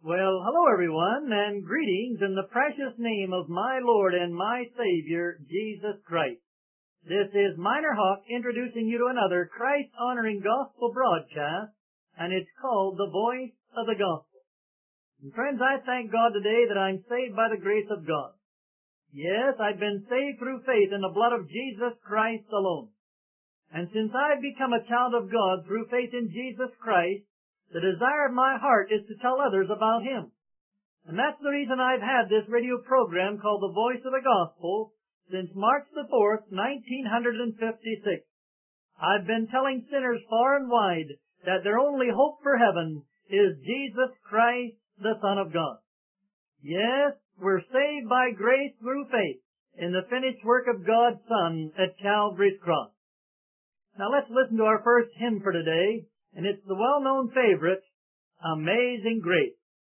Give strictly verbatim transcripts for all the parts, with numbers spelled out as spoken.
Well, hello everyone, and greetings in the precious name of my Lord and my Savior, Jesus Christ. This is Minor Hawk introducing you to another Christ-honoring gospel broadcast, and it's called The Voice of the Gospel. And friends, I thank God today that I'm saved by the grace of God. Yes, I've been saved through faith in the blood of Jesus Christ alone. And since I've become a child of God through faith in Jesus Christ, the desire of my heart is to tell others about Him. And that's the reason I've had this radio program called The Voice of the Gospel since March the fourth, nineteen fifty-six. I've been telling sinners far and wide that their only hope for heaven is Jesus Christ, the Son of God. Yes, we're saved by grace through faith in the finished work of God's Son at Calvary's cross. Now let's listen to our first hymn for today, and it's the well-known favorite, Amazing Grace.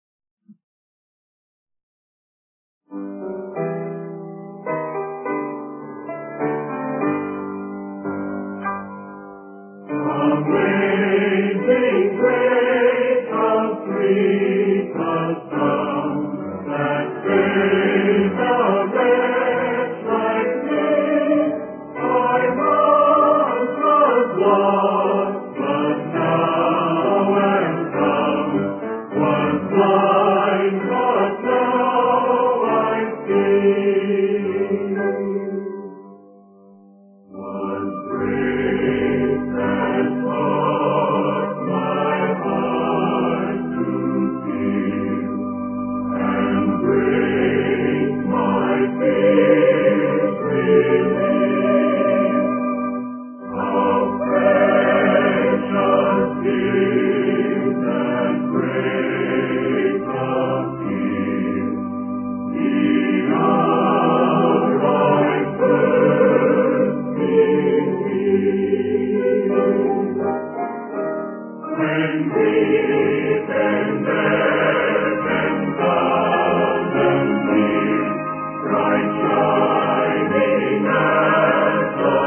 Amazing grace, how sweet the sound that saved a wretch like me. I once was lost, but now am found. Was blind, but now I see. Was grace that taught my heart to feel, and grace my fears relieve. How precious is that grace appears, the hour I first believed. When grief and death and thousand years bright shining as the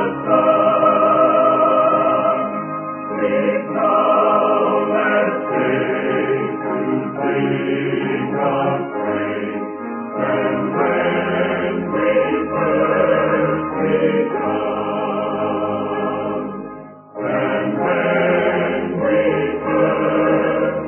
sun, think now as faith to sing of praise, and when we first begun, and when we first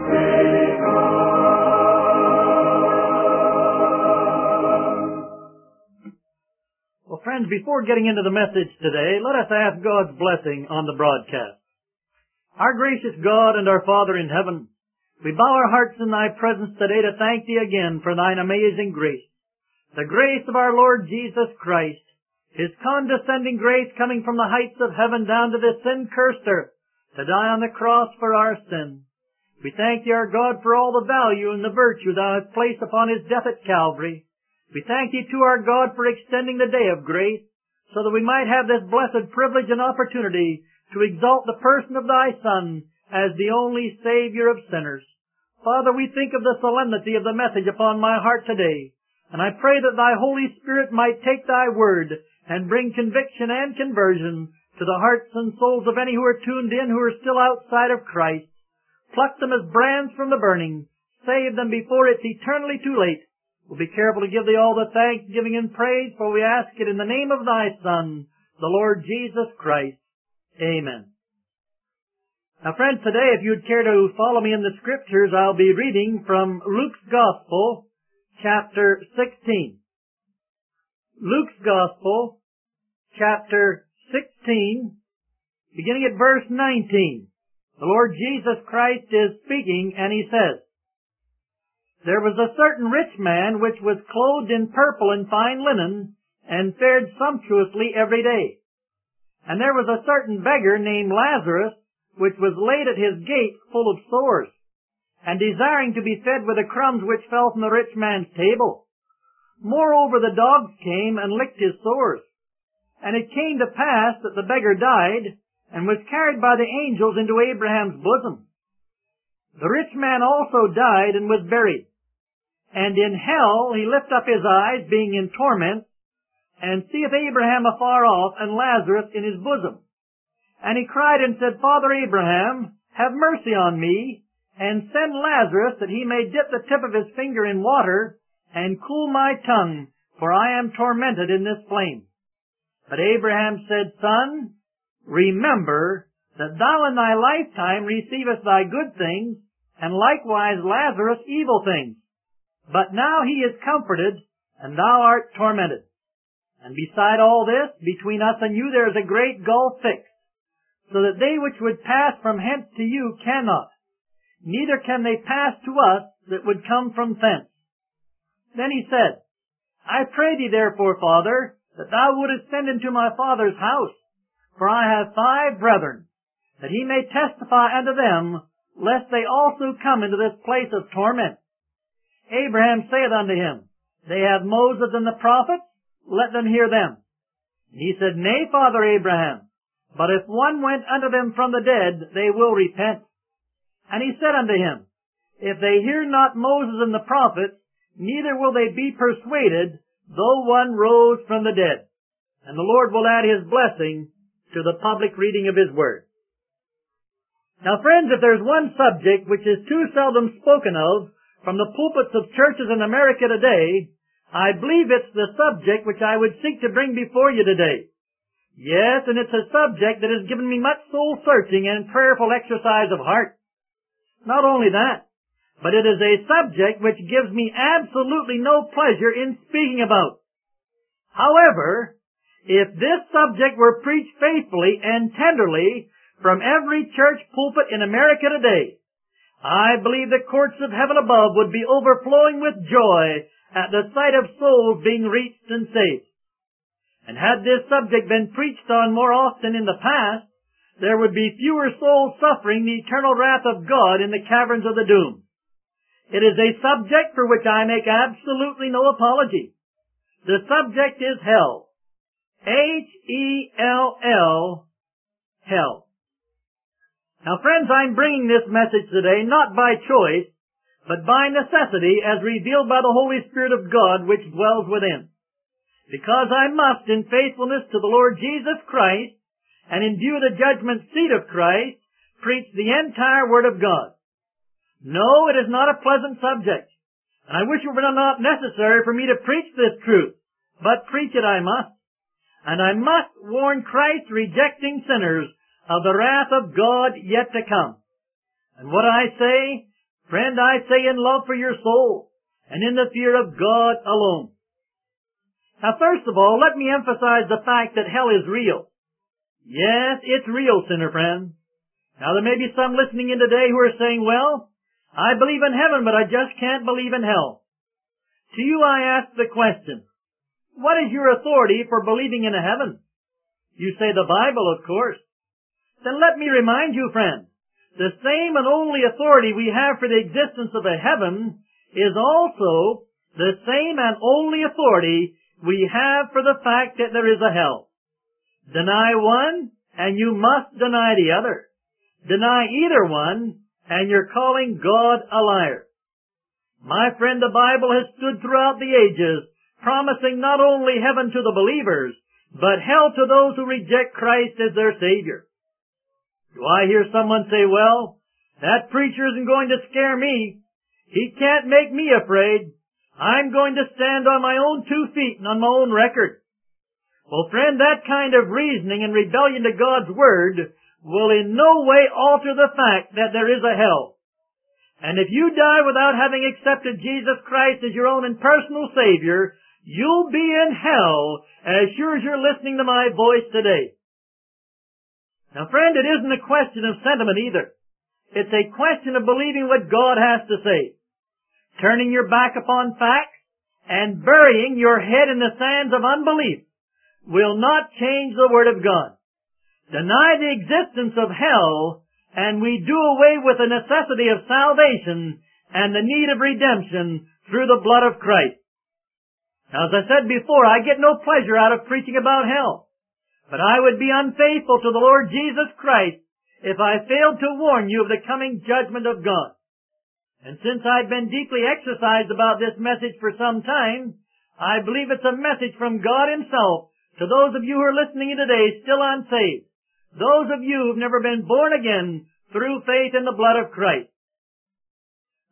begun. Well, friends, before getting into the message today, let us ask God's blessing on the broadcast. Our gracious God and our Father in heaven, we bow our hearts in Thy presence today to thank Thee again for Thine amazing grace. The grace of our Lord Jesus Christ, His condescending grace coming from the heights of heaven down to this sin-cursed earth to die on the cross for our sin. We thank Thee, our God, for all the value and the virtue Thou hast placed upon His death at Calvary. We thank Thee, too, our God, for extending the day of grace so that we might have this blessed privilege and opportunity to exalt the person of Thy Son as the only Savior of sinners. Father, we think of the solemnity of the message upon my heart today, and I pray that Thy Holy Spirit might take Thy word and bring conviction and conversion to the hearts and souls of any who are tuned in who are still outside of Christ. Pluck them as brands from the burning. Save them before it's eternally too late. We'll be careful to give Thee all the thanksgiving and praise, for we ask it in the name of Thy Son, the Lord Jesus Christ. Amen. Now friends, today if you'd care to follow me in the Scriptures, I'll be reading from Luke's Gospel, chapter sixteen. Luke's Gospel, chapter sixteen, beginning at verse nineteen. The Lord Jesus Christ is speaking, and He says, There was a certain rich man which was clothed in purple and fine linen, and fared sumptuously every day. And there was a certain beggar named Lazarus, which was laid at his gate full of sores, and desiring to be fed with the crumbs which fell from the rich man's table. Moreover, the dogs came and licked his sores. And it came to pass that the beggar died, and was carried by the angels into Abraham's bosom. The rich man also died and was buried. And in hell he lift up his eyes, being in torment, and seeth Abraham afar off, and Lazarus in his bosom. And he cried and said, Father Abraham, have mercy on me, and send Lazarus that he may dip the tip of his finger in water and cool my tongue, for I am tormented in this flame. But Abraham said, Son, remember that thou in thy lifetime receivest thy good things, and likewise Lazarus evil things. But now he is comforted, and thou art tormented. And beside all this, between us and you there is a great gulf fixed, so that they which would pass from hence to you cannot, neither can they pass to us that would come from thence. Then he said, I pray thee therefore, Father, that thou wouldest send into my father's house, for I have five brethren, that he may testify unto them, lest they also come into this place of torment. Abraham saith unto him, They have Moses and the prophets, let them hear them. And he said, Nay, Father Abraham, but if one went unto them from the dead, they will repent. And he said unto him, If they hear not Moses and the prophets, neither will they be persuaded, though one rose from the dead. And the Lord will add his blessing to the public reading of his word. Now, friends, if there's one subject which is too seldom spoken of from the pulpits of churches in America today, I believe it's the subject which I would seek to bring before you today. Yes, and it's a subject that has given me much soul-searching and prayerful exercise of heart. Not only that, but it is a subject which gives me absolutely no pleasure in speaking about. However, if this subject were preached faithfully and tenderly from every church pulpit in America today, I believe the courts of heaven above would be overflowing with joy at the sight of souls being reached and saved. And had this subject been preached on more often in the past, there would be fewer souls suffering the eternal wrath of God in the caverns of the doom. It is a subject for which I make absolutely no apology. The subject is hell. H E L L, hell. Now, friends, I'm bringing this message today not by choice, but by necessity as revealed by the Holy Spirit of God which dwells within. Because I must, in faithfulness to the Lord Jesus Christ, and in view of the judgment seat of Christ, preach the entire Word of God. No, it is not a pleasant subject, and I wish it were not necessary for me to preach this truth, but preach it I must. And I must warn Christ-rejecting sinners of the wrath of God yet to come. And what I say, friend, I say in love for your soul, and in the fear of God alone. Now, first of all, let me emphasize the fact that hell is real. Yes, it's real, sinner friend. Now, there may be some listening in today who are saying, well, I believe in heaven, but I just can't believe in hell. To you I ask the question, what is your authority for believing in a heaven? You say the Bible, of course. Then let me remind you, friend, the same and only authority we have for the existence of a heaven is also the same and only authority we have for the fact that there is a hell. Deny one, and you must deny the other. Deny either one, and you're calling God a liar. My friend, the Bible has stood throughout the ages, promising not only heaven to the believers, but hell to those who reject Christ as their Savior. Do I hear someone say, well, that preacher isn't going to scare me. He can't make me afraid. I'm going to stand on my own two feet and on my own record. Well, friend, that kind of reasoning and rebellion to God's Word will in no way alter the fact that there is a hell. And if you die without having accepted Jesus Christ as your own and personal Savior, you'll be in hell as sure as you're listening to my voice today. Now, friend, it isn't a question of sentiment either. It's a question of believing what God has to say. Turning your back upon facts and burying your head in the sands of unbelief will not change the Word of God. Deny the existence of hell, and we do away with the necessity of salvation and the need of redemption through the blood of Christ. Now, as I said before, I get no pleasure out of preaching about hell, but I would be unfaithful to the Lord Jesus Christ if I failed to warn you of the coming judgment of God. And since I've been deeply exercised about this message for some time, I believe it's a message from God Himself to those of you who are listening in today still unsaved, those of you who've never been born again through faith in the blood of Christ.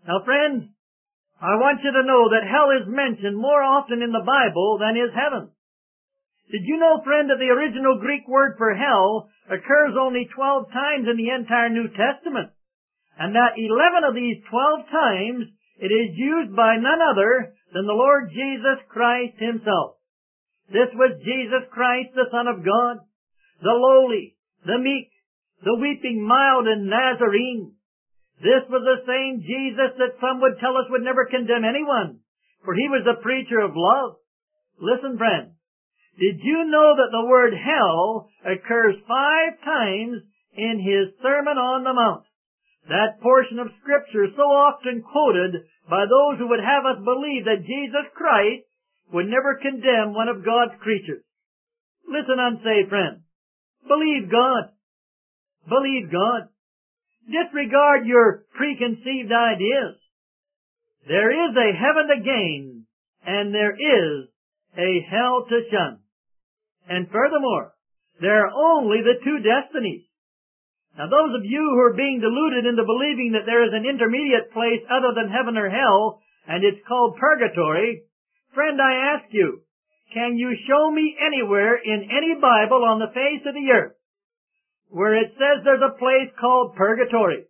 Now, friends, I want you to know that hell is mentioned more often in the Bible than is heaven. Did you know, friend, that the original Greek word for hell occurs only twelve times in the entire New Testament, and that eleven of these twelve times it is used by none other than the Lord Jesus Christ himself. This was Jesus Christ, the Son of God, the lowly, the meek, the weeping, mild, and Nazarene. This was the same Jesus that some would tell us would never condemn anyone, for he was a preacher of love. Listen, friend, did you know that the word hell occurs five times in his Sermon on the Mount? That portion of Scripture so often quoted by those who would have us believe that Jesus Christ would never condemn one of God's creatures. Listen, unsaved friend. Believe God. Believe God. Disregard your preconceived ideas. There is a heaven to gain, and there is a hell to shun. And furthermore, there are only the two destinies. Now, those of you who are being deluded into believing that there is an intermediate place other than heaven or hell, and it's called purgatory, friend, I ask you, can you show me anywhere in any Bible on the face of the earth where it says there's a place called purgatory?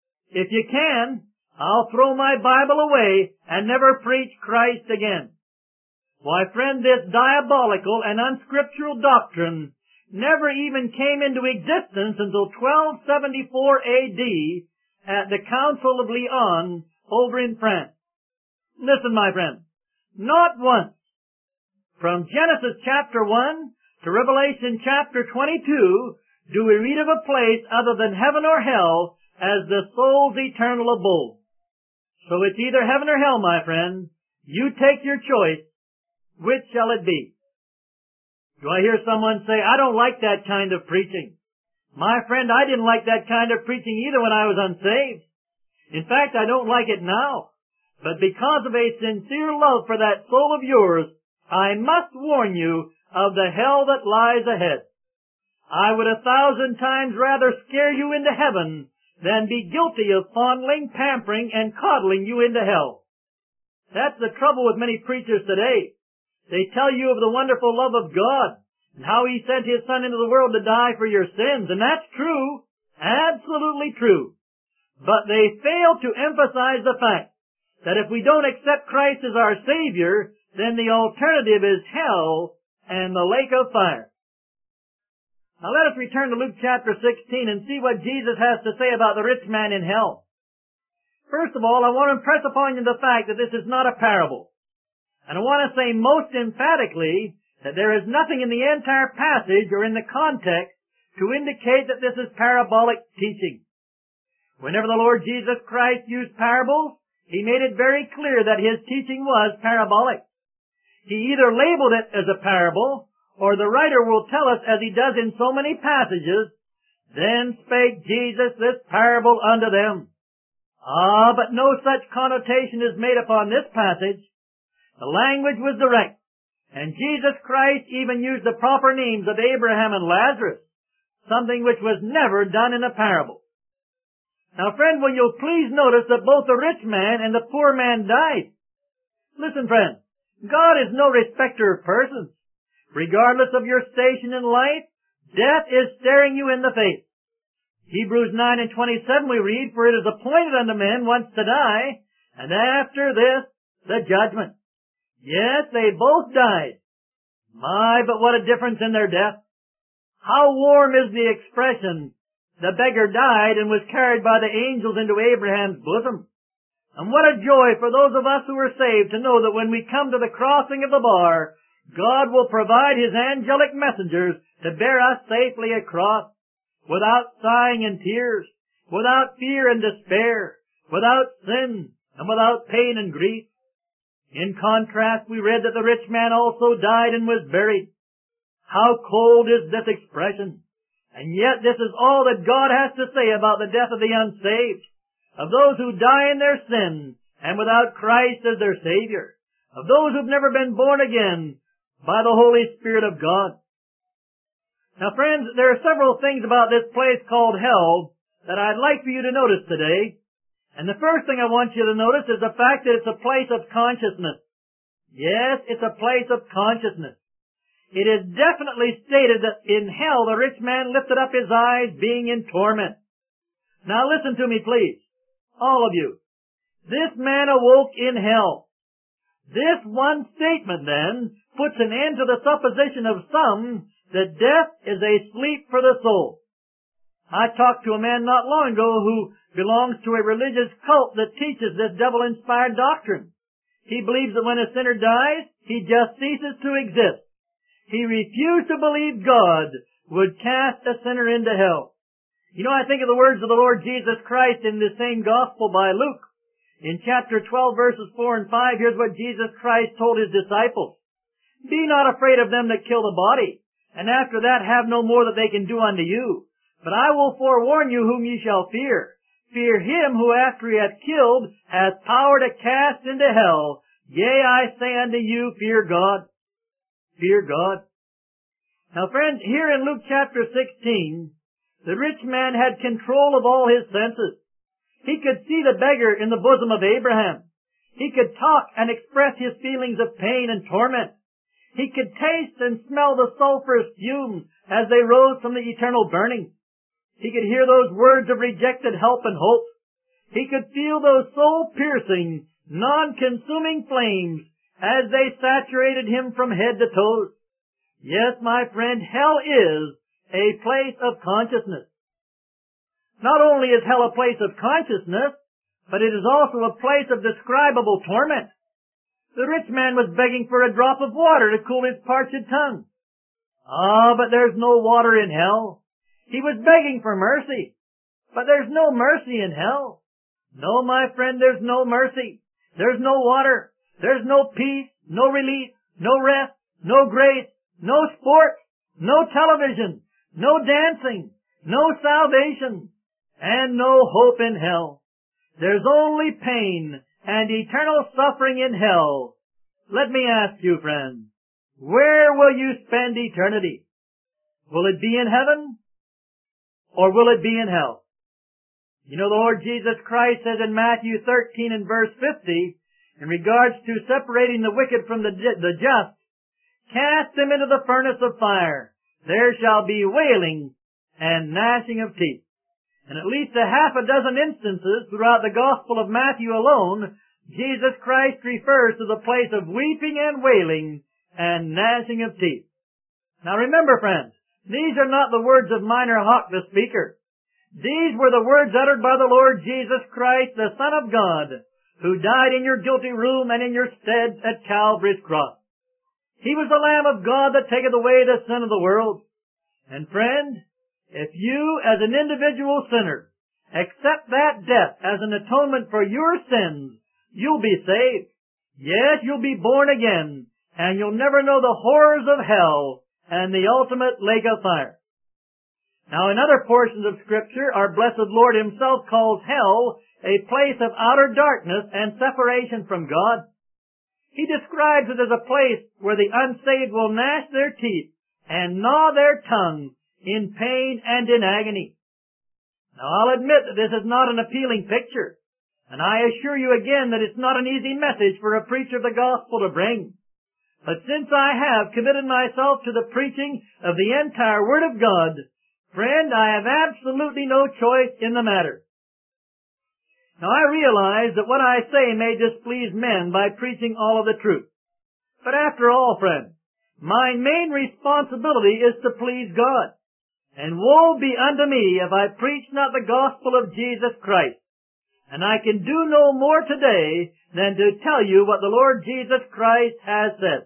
If you can, I'll throw my Bible away and never preach Christ again. Why, friend, this diabolical and unscriptural doctrine never even came into existence until twelve seventy-four A D at the Council of Lyon over in France. Listen, my friend, not once, from Genesis chapter one to Revelation chapter twenty-two, do we read of a place other than heaven or hell as the soul's eternal abode. So it's either heaven or hell, my friend. You take your choice. Which shall it be? Do I hear someone say, I don't like that kind of preaching? My friend, I didn't like that kind of preaching either when I was unsaved. In fact, I don't like it now. But because of a sincere love for that soul of yours, I must warn you of the hell that lies ahead. I would a thousand times rather scare you into heaven than be guilty of fondling, pampering, and coddling you into hell. That's the trouble with many preachers today. They tell you of the wonderful love of God and how He sent His Son into the world to die for your sins, and that's true, absolutely true. But they fail to emphasize the fact that if we don't accept Christ as our Savior, then the alternative is hell and the lake of fire. Now let us return to Luke chapter sixteen and see what Jesus has to say about the rich man in hell. First of all, I want to impress upon you the fact that this is not a parable. And I want to say most emphatically that there is nothing in the entire passage or in the context to indicate that this is parabolic teaching. Whenever the Lord Jesus Christ used parables, He made it very clear that His teaching was parabolic. He either labeled it as a parable, or the writer will tell us, as he does in so many passages, then spake Jesus this parable unto them. Ah, but no such connotation is made upon this passage. The language was direct, and Jesus Christ even used the proper names of Abraham and Lazarus, something which was never done in a parable. Now, friend, will you please notice that both the rich man and the poor man died? Listen, friend, God is no respecter of persons. Regardless of your station in life, death is staring you in the face. Hebrews nine and twenty-seven we read, For it is appointed unto men once to die, and after this the judgment. Yes, they both died. My, but what a difference in their death. How warm is the expression, the beggar died and was carried by the angels into Abraham's bosom. And what a joy for those of us who are saved to know that when we come to the crossing of the bar, God will provide His angelic messengers to bear us safely across, without sighing and tears, without fear and despair, without sin, and without pain and grief. In contrast, we read that the rich man also died and was buried. How cold is this expression! And yet this is all that God has to say about the death of the unsaved, of those who die in their sin and without Christ as their Savior, of those who've never been born again by the Holy Spirit of God. Now, friends, there are several things about this place called hell that I'd like for you to notice today. And the first thing I want you to notice is the fact that it's a place of consciousness. Yes, it's a place of consciousness. It is definitely stated that in hell the rich man lifted up his eyes being in torment. Now listen to me, please, all of you. This man awoke in hell. This one statement, then, puts an end to the supposition of some that death is a sleep for the soul. I talked to a man not long ago who belongs to a religious cult that teaches this devil-inspired doctrine. He believes that when a sinner dies, he just ceases to exist. He refused to believe God would cast a sinner into hell. You know, I think of the words of the Lord Jesus Christ in the same gospel by Luke. In chapter twelve, verses four and five, here's what Jesus Christ told his disciples. Be not afraid of them that kill the body, and after that have no more that they can do unto you. But I will forewarn you whom ye shall fear. Fear him who after he hath killed hath power to cast into hell. Yea, I say unto you, fear God. Fear God. Now friends, here in Luke chapter sixteen, the rich man had control of all his senses. He could see the beggar in the bosom of Abraham. He could talk and express his feelings of pain and torment. He could taste and smell the sulphurous fumes as they rose from the eternal burning. He could hear those words of rejected help and hope. He could feel those soul-piercing, non-consuming flames as they saturated him from head to toes. Yes, my friend, hell is a place of consciousness. Not only is hell a place of consciousness, but it is also a place of describable torment. The rich man was begging for a drop of water to cool his parched tongue. Ah, but there's no water in hell. He was begging for mercy, but there's no mercy in hell. No, my friend, there's no mercy. There's no water. There's no peace, no relief, no rest, no grace, no sport, no television, no dancing, no salvation, and no hope in hell. There's only pain and eternal suffering in hell. Let me ask you, friends, where will you spend eternity? Will it be in heaven, or will it be in hell? You know, the Lord Jesus Christ says in Matthew thirteen and verse fifty, in regards to separating the wicked from the, the just, cast them into the furnace of fire. There shall be wailing and gnashing of teeth. In at least a half a dozen instances throughout the Gospel of Matthew alone, Jesus Christ refers to the place of weeping and wailing and gnashing of teeth. Now remember, friends, these are not the words of Minor Hawk the speaker. These were the words uttered by the Lord Jesus Christ, the Son of God, who died in your guilty room and in your stead at Calvary's cross. He was the Lamb of God that taketh away the sin of the world. And friend, if you as an individual sinner accept that death as an atonement for your sins, you'll be saved. Yes, you'll be born again, and you'll never know the horrors of hell and the ultimate lake of fire. Now, in other portions of Scripture, our blessed Lord himself calls hell a place of outer darkness and separation from God. He describes it as a place where the unsaved will gnash their teeth and gnaw their tongues in pain and in agony. Now, I'll admit that this is not an appealing picture, and I assure you again that it's not an easy message for a preacher of the gospel to bring. But since I have committed myself to the preaching of the entire Word of God, friend, I have absolutely no choice in the matter. Now, I realize that what I say may displease men by preaching all of the truth. But after all, friend, my main responsibility is to please God. And woe be unto me if I preach not the gospel of Jesus Christ. And I can do no more today than to tell you what the Lord Jesus Christ has said.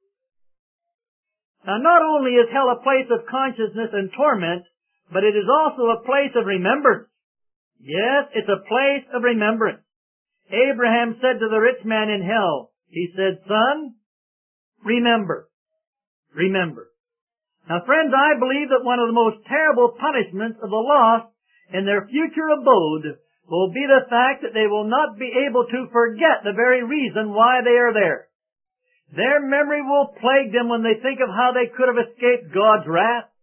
Now, not only is hell a place of consciousness and torment, but it is also a place of remembrance. Yes, it's a place of remembrance. Abraham said to the rich man in hell, he said, "Son, remember, remember." Now, friends, I believe that one of the most terrible punishments of the lost in their future abode will be the fact that they will not be able to forget the very reason why they are there. Their memory will plague them when they think of how they could have escaped God's wrath.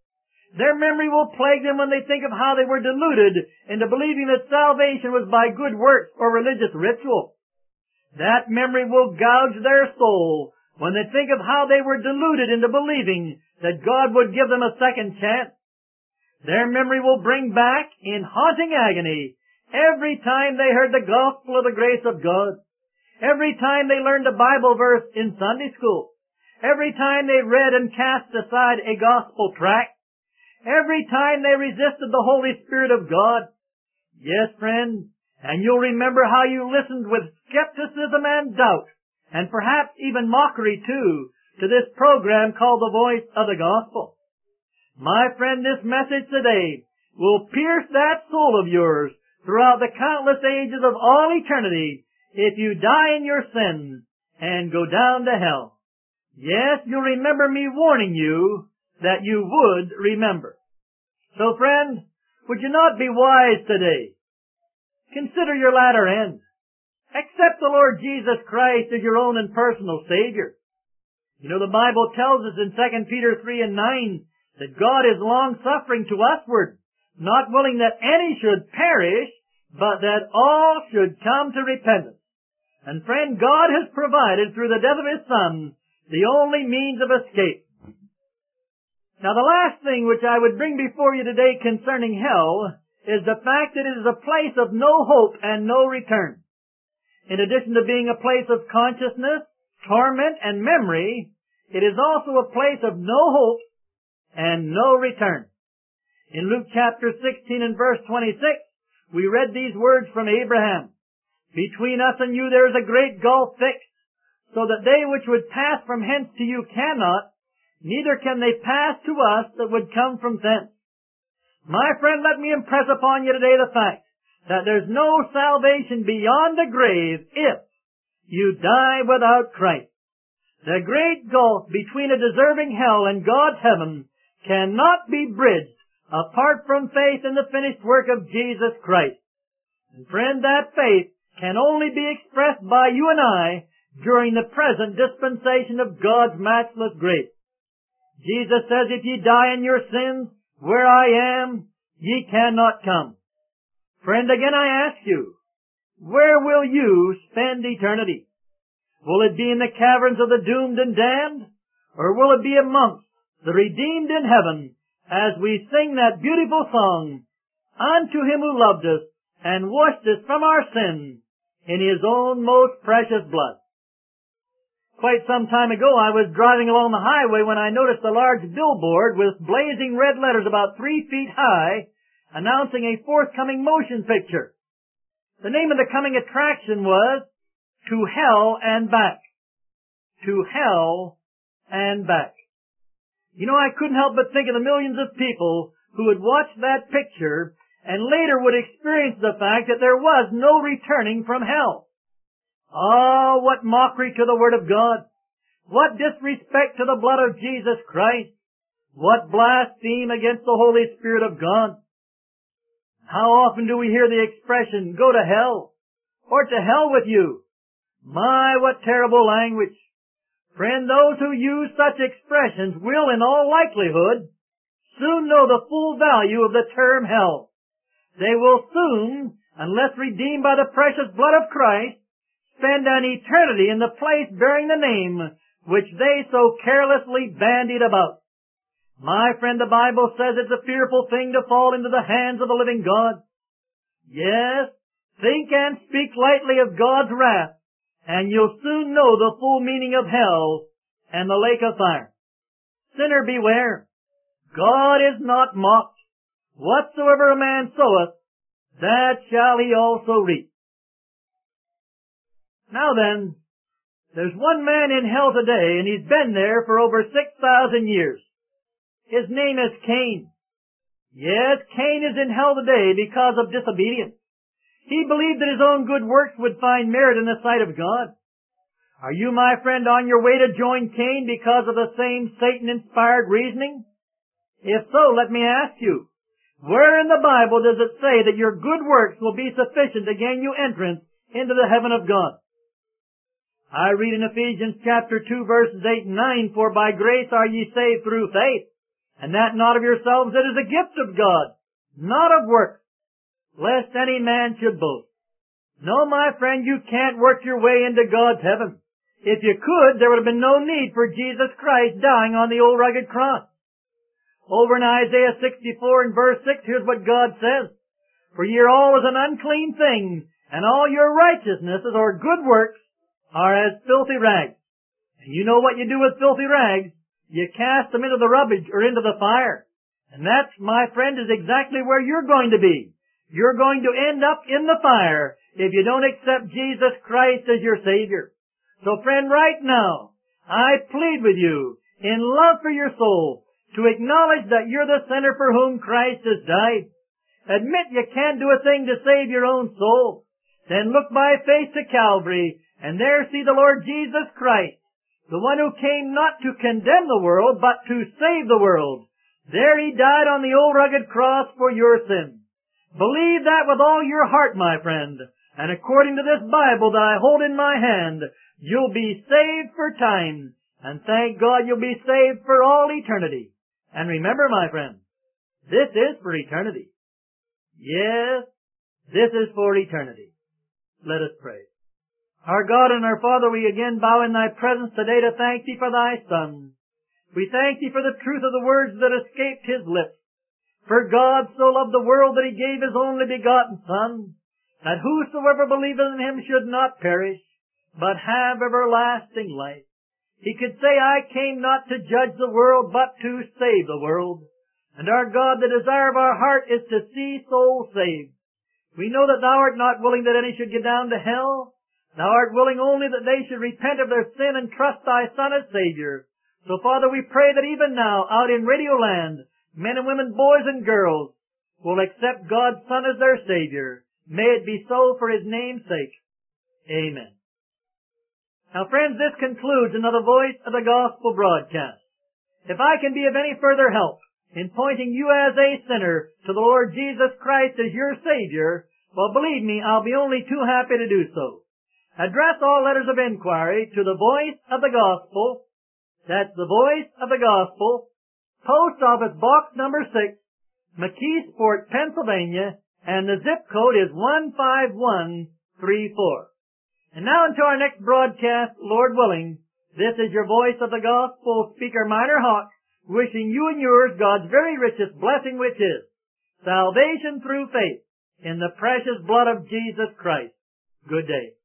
Their memory will plague them when they think of how they were deluded into believing that salvation was by good works or religious ritual. That memory will gouge their soul when they think of how they were deluded into believing that God would give them a second chance. Their memory will bring back, in haunting agony, every time they heard the gospel of the grace of God, every time they learned a Bible verse in Sunday school, every time they read and cast aside a gospel tract, every time they resisted the Holy Spirit of God. Yes, friend, and you'll remember how you listened with skepticism and doubt, and perhaps even mockery too, to this program called The Voice of the Gospel. My friend, this message today will pierce that soul of yours throughout the countless ages of all eternity if you die in your sins and go down to hell. Yes, you'll remember me warning you that you would remember. So, friend, would you not be wise today? Consider your latter end. Accept the Lord Jesus Christ as your own and personal Savior. You know, the Bible tells us in Second Peter three and nine that God is long-suffering to usward, not willing that any should perish, but that all should come to repentance. And friend, God has provided through the death of His Son the only means of escape. Now, the last thing which I would bring before you today concerning hell is the fact that it is a place of no hope and no return. In addition to being a place of consciousness, torment, and memory, it is also a place of no hope and no return. In Luke chapter sixteen and verse twenty-six, we read these words from Abraham. Between us and you there is a great gulf fixed, so that they which would pass from hence to you cannot, neither can they pass to us that would come from thence. My friend, let me impress upon you today the fact that there's no salvation beyond the grave if you die without Christ. The great gulf between a deserving hell and God's heaven cannot be bridged apart from faith in the finished work of Jesus Christ. And friend, that faith can only be expressed by you and I during the present dispensation of God's matchless grace. Jesus says, if ye die in your sins, where I am, ye cannot come. Friend, again I ask you, where will you spend eternity? Will it be in the caverns of the doomed and damned? Or will it be amongst the redeemed in heaven as we sing that beautiful song, Unto Him who loved us and washed us from our sins in His own most precious blood? Quite some time ago, I was driving along the highway when I noticed a large billboard with blazing red letters about three feet high announcing a forthcoming motion picture. The name of the coming attraction was To Hell and Back. To Hell and Back. You know, I couldn't help but think of the millions of people who would watch that picture and later would experience the fact that there was no returning from hell. Oh, what mockery to the Word of God! What disrespect to the blood of Jesus Christ! What blasphemy against the Holy Spirit of God! How often do we hear the expression, go to hell, or to hell with you? My, what terrible language! Friend, those who use such expressions will, in all likelihood, soon know the full value of the term hell. They will soon, unless redeemed by the precious blood of Christ, spend an eternity in the place bearing the name which they so carelessly bandied about. My friend, the Bible says it's a fearful thing to fall into the hands of the living God. Yes, think and speak lightly of God's wrath, and you'll soon know the full meaning of hell and the lake of fire. Sinner, beware. God is not mocked. Whatsoever a man soweth, that shall he also reap. Now then, there's one man in hell today, and he's been there for over six thousand years. His name is Cain. Yes, Cain is in hell today because of disobedience. He believed that his own good works would find merit in the sight of God. Are you, my friend, on your way to join Cain because of the same Satan-inspired reasoning? If so, let me ask you, where in the Bible does it say that your good works will be sufficient to gain you entrance into the heaven of God? I read in Ephesians chapter two verses eight and nine, for by grace are ye saved through faith, And that not of yourselves, it is a gift of God, not of works, lest any man should boast. No, my friend, you can't work your way into God's heaven. If you could, there would have been no need for Jesus Christ dying on the old rugged cross. Over in Isaiah sixty-four and verse six, here's what God says. For ye are all as an unclean thing, and all your righteousnesses or good works are as filthy rags. And you know what you do with filthy rags? You cast them into the rubbish or into the fire. And that, my friend, is exactly where you're going to be. You're going to end up in the fire if you don't accept Jesus Christ as your Savior. So friend, right now, I plead with you, in love for your soul, to acknowledge that you're the sinner for whom Christ has died. Admit you can't do a thing to save your own soul. Then look by faith to Calvary, and there see the Lord Jesus Christ, the one who came not to condemn the world, but to save the world. There he died on the old rugged cross for your sins. Believe that with all your heart, my friend, and according to this Bible that I hold in my hand, you'll be saved for time, and thank God you'll be saved for all eternity. And remember, my friend, this is for eternity. Yes, this is for eternity. Let us pray. Our God and our Father, we again bow in Thy presence today to thank Thee for Thy Son. We thank Thee for the truth of the words that escaped His lips. For God so loved the world that He gave His only begotten Son, that whosoever believeth in Him should not perish, but have everlasting life. He could say, I came not to judge the world, but to save the world. And our God, the desire of our heart is to see souls saved. We know that Thou art not willing that any should get down to hell. Thou art willing only that they should repent of their sin and trust Thy Son as Savior. So, Father, we pray that even now, out in Radio Land, men and women, boys and girls, will accept God's Son as their Savior. May it be so for His name's sake. Amen. Now, friends, this concludes another Voice of the Gospel broadcast. If I can be of any further help in pointing you as a sinner to the Lord Jesus Christ as your Savior, well, believe me, I'll be only too happy to do so. Address all letters of inquiry to the Voice of the Gospel. That's the Voice of the Gospel, Post Office Box number six, McKeesport, Pennsylvania, and the zip code is one five one three four. And now until our next broadcast, Lord willing, this is your Voice of the Gospel speaker, Miner Hawk, wishing you and yours God's very richest blessing, which is salvation through faith in the precious blood of Jesus Christ. Good day.